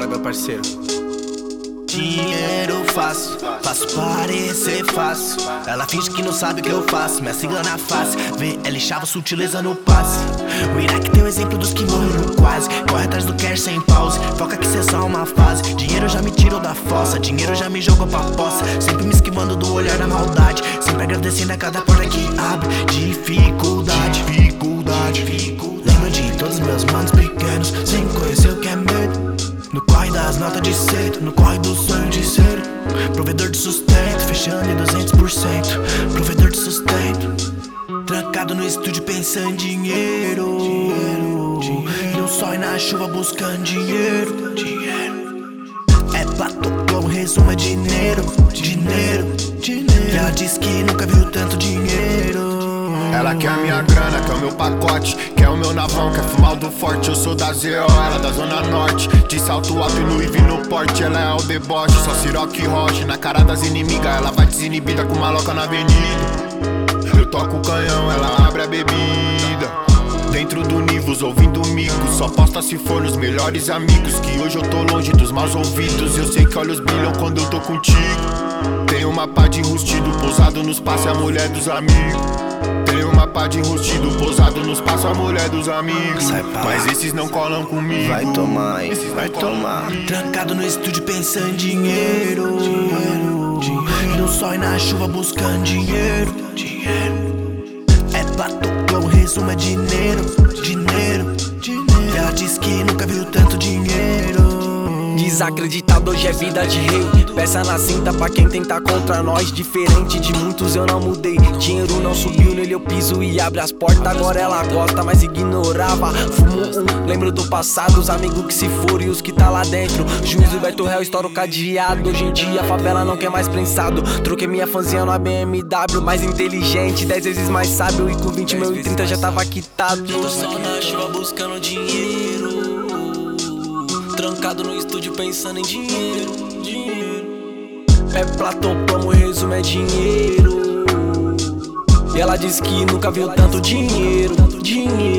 meu parceiro. Dinheiro fácil, faço parecer fácil. Ela finge que não sabe o que eu faço, me sigla na face, vê, ela chava sutileza no passe. O Iraque tem o exemplo dos que morreram quase. Corre atrás do cash sem pause, foca que cê é só uma fase. Dinheiro já me tirou da fossa, dinheiro já me jogou pra poça. Sempre me esquivando do olhar da maldade, sempre agradecendo a cada porta que abre. Dificuldade, lembro de todos meus manos pequenos, sem conhecer o que é medo. No corre das notas de cedo, no corre do sonho de ser provedor de sustento, fechando em 200%. Provedor de sustento, trancado no estúdio pensando em dinheiro. No sol e na chuva buscando dinheiro. É platô, o resumo é dinheiro. E ela diz que nunca viu tanto dinheiro. Ela quer a minha grana, quer o meu pacote, quer o meu navão, quer fumar o do forte. Eu sou da ZO, ela da zona norte, de salto alto e no IV no porte. Ela é o deboche, só Ciroc e Roche. Na cara das inimigas, ela vai desinibida com maloca na avenida. Eu toco o canhão, ela abre a bebida. Dentro do Nivus, ouvindo micos, só posta se for nos melhores amigos. Que hoje eu tô longe dos maus ouvidos, eu sei que olhos brilham quando eu tô contigo. Tem uma pá de enrustido, pousado nos passos, a mulher dos amigos. Tem uma pá de enrustido, pousado nos passos, a mulher dos amigos. Mas esses não colam comigo. Vai tomar, esses vai tomar. Trancado no estúdio pensando em dinheiro. No sol e na chuva buscando dinheiro. É platô, o resumo é dinheiro. E ela diz que nunca viu tanto dinheiro. Desacreditado, hoje é vida de rei. Peça na cinta pra quem tenta contra nós. Diferente de muitos eu não mudei. Dinheiro não subiu, nele eu piso e abre as portas. Agora ela gosta, mas ignorava. Fumo lembro do passado. Os amigos que se foram e os que tá lá dentro. Juiz do Beto Réu, estoura o cadeado. Hoje em dia a favela não quer mais prensado. Troquei minha fanzinha numa BMW. Mais inteligente, 10 vezes mais sábio. E com 20 mil e 30 já tava quitado. Tô só na chuva buscando dinheiro, trancado no estúdio pensando em dinheiro. É platô, como resumo é dinheiro. E ela diz que nunca viu tanto dinheiro.